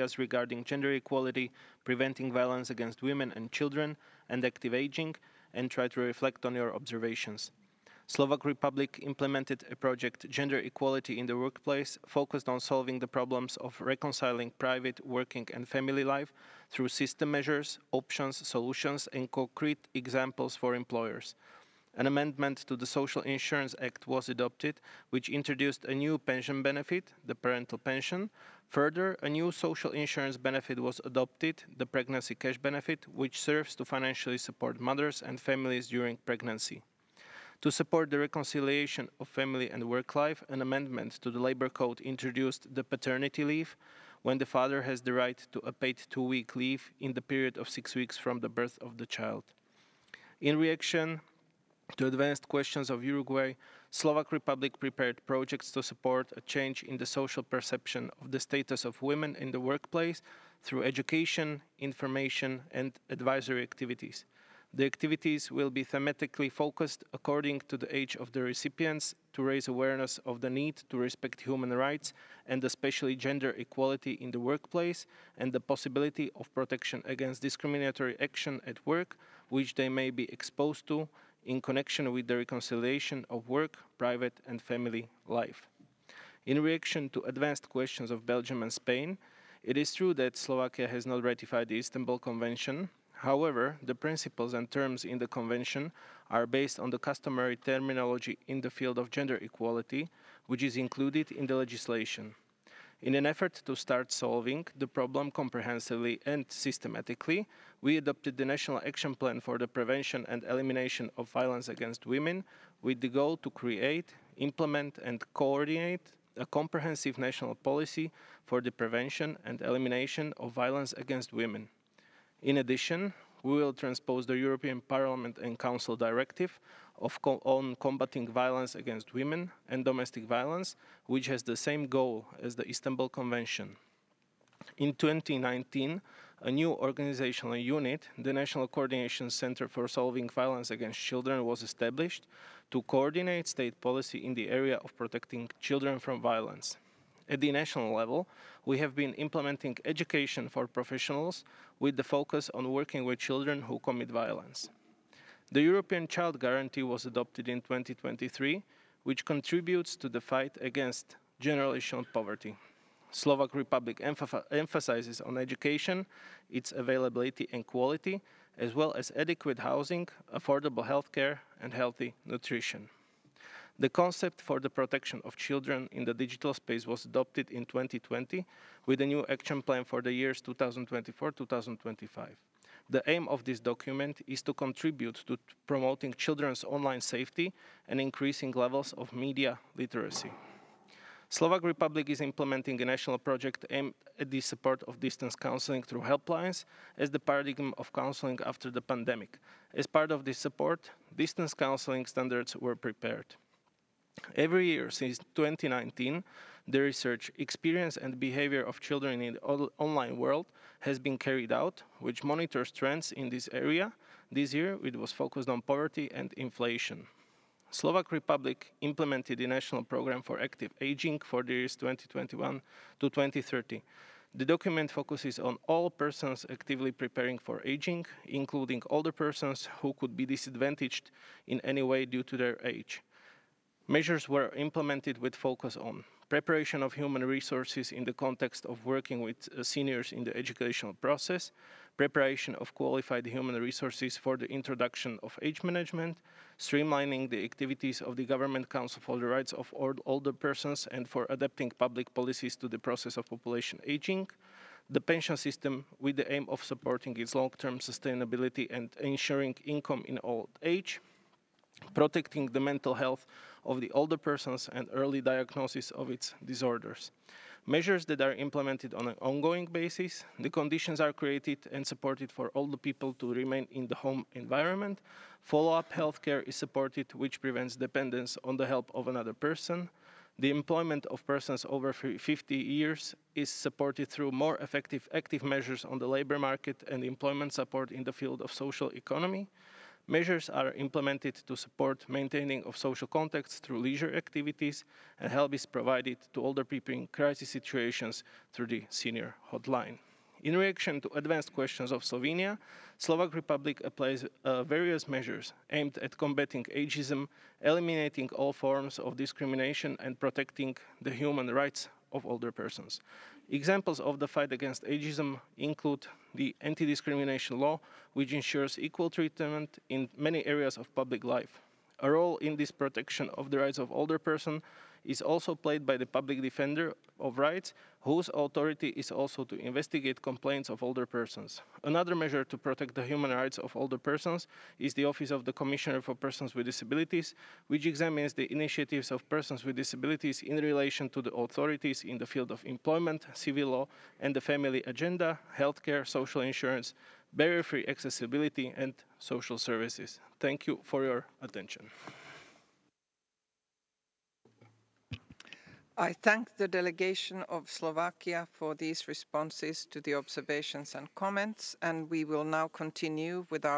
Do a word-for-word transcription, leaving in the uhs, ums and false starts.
areas regarding gender equality, preventing violence against women and children, and active aging, and try to reflect on your observations. Slovak Republic implemented a project Gender Equality in the Workplace focused on solving the problems of reconciling private, working and family life through system measures, options, solutions and concrete examples for employers. An amendment to the Social Insurance Act was adopted, which introduced a new pension benefit, the parental pension. Further, a new social insurance benefit was adopted, the pregnancy cash benefit, which serves to financially support mothers and families during pregnancy. To support the reconciliation of family and work life, an amendment to the Labour Code introduced the paternity leave, when the father has the right to a paid two-week leave in the period of six weeks from the birth of the child. In reaction to advanced questions of Uruguay, Slovak Republic prepared projects to support a change in the social perception of the status of women in the workplace through education, information, and advisory activities. The activities will be thematically focused according to the age of the recipients to raise awareness of the need to respect human rights and especially gender equality in the workplace and the possibility of protection against discriminatory action at work which they may be exposed to in connection with the reconciliation of work, private and family life. In reaction to advanced questions of Belgium and Spain, it is true that Slovakia has not ratified the Istanbul Convention. However, the principles and terms in the Convention are based on the customary terminology in the field of gender equality, which is included in the legislation. In an effort to start solving the problem comprehensively and systematically, we adopted the National Action Plan for the Prevention and Elimination of Violence Against Women with the goal to create, implement and coordinate a comprehensive national policy for the prevention and elimination of violence against women. In addition, we will transpose the European Parliament and Council Directive of co on combating violence against women and domestic violence, which has the same goal as the Istanbul Convention. In twenty nineteen, a new organizational unit, the National Coordination Center for Solving Violence Against Children, was established to coordinate state policy in the area of protecting children from violence. At the national level, we have been implementing education for professionals with the focus on working with children who commit violence. The European Child Guarantee was adopted in twenty twenty-three, which contributes to the fight against generational poverty. Slovak Republic emphasizes on education, its availability and quality, as well as adequate housing, affordable healthcare, and healthy nutrition. The concept for the protection of children in the digital space was adopted in twenty twenty with a new action plan for the years two thousand twenty-four to two thousand twenty-five. The aim of this document is to contribute to promoting children's online safety and increasing levels of media literacy. Slovak Republic is implementing a national project aimed at the support of distance counseling through helplines as the paradigm of counseling after the pandemic. As part of this support, distance counseling standards were prepared. Every year since twenty nineteen, the research, experience and behavior of children in the online world has been carried out, which monitors trends in this area. This year it was focused on poverty and inflation. Slovak Republic implemented the National Program for Active Aging for the years twenty twenty-one to twenty thirty. The document focuses on all persons actively preparing for aging, including older persons who could be disadvantaged in any way due to their age. Measures were implemented with focus on preparation of human resources in the context of working with uh, seniors in the educational process, preparation of qualified human resources for the introduction of age management, streamlining the activities of the Government Council for the Rights of Older Persons and for adapting public policies to the process of population aging, the pension system with the aim of supporting its long-term sustainability and ensuring income in old age, protecting the mental health of the older persons and early diagnosis of its disorders. Measures that are implemented on an ongoing basis, the conditions are created and supported for older people to remain in the home environment. Follow-up healthcare is supported, which prevents dependence on the help of another person. The employment of persons over fifty years is supported through more effective active measures on the labor market and employment support in the field of social economy. Measures are implemented to support maintaining of social contacts through leisure activities, and help is provided to older people in crisis situations through the senior hotline. In reaction to advanced questions of Slovenia, Slovak Republic applies uh, various measures aimed at combating ageism, eliminating all forms of discrimination, and protecting the human rights of older persons. Examples of the fight against ageism include the anti-discrimination law, which ensures equal treatment in many areas of public life. A role in this protection of the rights of older persons is also played by the Public Defender of Rights, whose authority is also to investigate complaints of older persons. Another measure to protect the human rights of older persons is the Office of the Commissioner for Persons with Disabilities, which examines the initiatives of persons with disabilities in relation to the authorities in the field of employment, civil law, and the family agenda, healthcare, social insurance, barrier-free accessibility, and social services. Thank you for your attention. I thank the delegation of Slovakia for these responses to the observations and comments, and we will now continue with our